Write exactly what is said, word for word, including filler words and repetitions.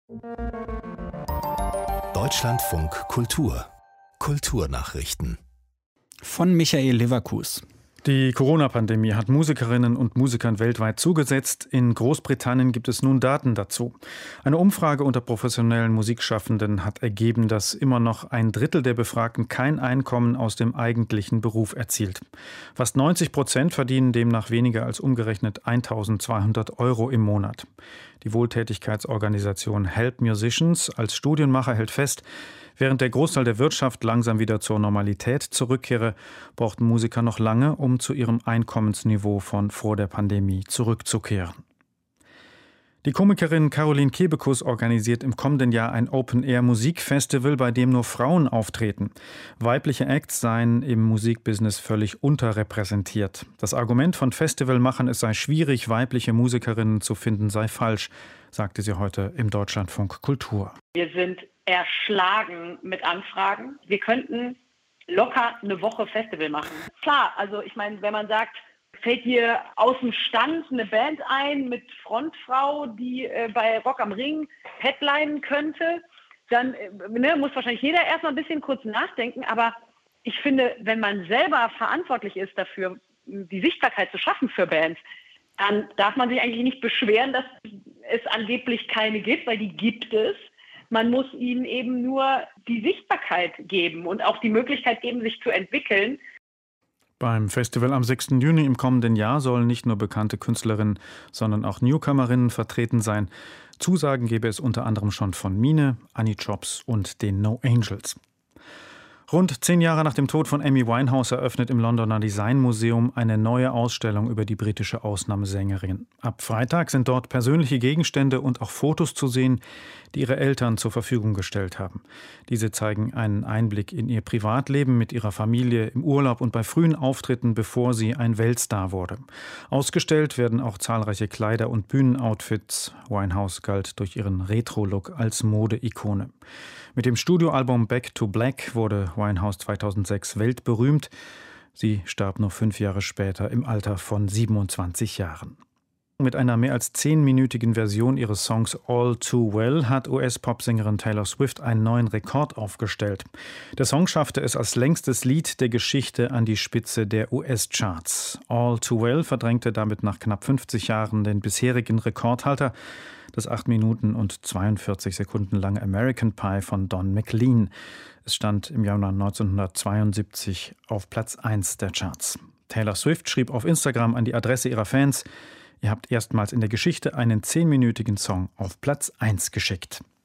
Deutschlandfunk Kultur Kulturnachrichten von Michael Leverkus. Die Corona-Pandemie hat Musikerinnen und Musikern weltweit zugesetzt. In Großbritannien gibt es nun Daten dazu. Eine Umfrage unter professionellen Musikschaffenden hat ergeben, dass immer noch ein Drittel der Befragten kein Einkommen aus dem eigentlichen Beruf erzielt. Fast neunzig Prozent verdienen demnach weniger als umgerechnet eintausendzweihundert Euro im Monat. Die Wohltätigkeitsorganisation Help Musicians als Studienmacher hält fest, während der Großteil der Wirtschaft langsam wieder zur Normalität zurückkehre, brauchten Musiker noch lange, um zu ihrem Einkommensniveau von vor der Pandemie zurückzukehren. Die Komikerin Caroline Kebekus organisiert im kommenden Jahr ein Open-Air-Musikfestival, bei dem nur Frauen auftreten. Weibliche Acts seien im Musikbusiness völlig unterrepräsentiert. Das Argument von Festivalmachern, es sei schwierig, weibliche Musikerinnen zu finden, sei falsch, sagte sie heute im Deutschlandfunk Kultur. Wir sind erschlagen mit Anfragen. Wir könnten locker eine Woche Festival machen. Klar, also ich meine, wenn man sagt, fällt dir aus dem Stand eine Band ein mit Frontfrau, die äh, bei Rock am Ring headlinen könnte, dann äh, ne, muss wahrscheinlich jeder erstmal ein bisschen kurz nachdenken. Aber ich finde, wenn man selber verantwortlich ist dafür, die Sichtbarkeit zu schaffen für Bands, dann darf man sich eigentlich nicht beschweren, dass es angeblich keine gibt, weil die gibt es. Man muss ihnen eben nur die Sichtbarkeit geben und auch die Möglichkeit geben, sich zu entwickeln. Beim Festival am sechsten Juni im kommenden Jahr sollen nicht nur bekannte Künstlerinnen, sondern auch Newcomerinnen vertreten sein. Zusagen gäbe es unter anderem schon von Mine, Annie Jobs und den No Angels. Rund zehn Jahre nach dem Tod von Amy Winehouse eröffnet im Londoner Designmuseum eine neue Ausstellung über die britische Ausnahmesängerin. Ab Freitag sind dort persönliche Gegenstände und auch Fotos zu sehen, die ihre Eltern zur Verfügung gestellt haben. Diese zeigen einen Einblick in ihr Privatleben mit ihrer Familie, im Urlaub und bei frühen Auftritten, bevor sie ein Weltstar wurde. Ausgestellt werden auch zahlreiche Kleider und Bühnenoutfits. Winehouse galt durch ihren Retro-Look als Mode-Ikone. Mit dem Studioalbum Back to Black wurde Winehouse zweitausendsechs weltberühmt. Sie starb nur fünf Jahre später im Alter von siebenundzwanzig Jahren. Mit einer mehr als zehnminütigen Version ihres Songs All Too Well hat U S-Popsängerin Taylor Swift einen neuen Rekord aufgestellt. Der Song schaffte es als längstes Lied der Geschichte an die Spitze der U S-Charts. All Too Well verdrängte damit nach knapp fünfzig Jahren den bisherigen Rekordhalter, das acht Minuten und zweiundvierzig Sekunden lange American Pie von Don McLean. Es stand im Januar neunzehnhundertzweiundsiebzig auf Platz eins der Charts. Taylor Swift schrieb auf Instagram an die Adresse ihrer Fans: Ihr habt erstmals in der Geschichte einen zehnminütigen Song auf Platz eins geschickt.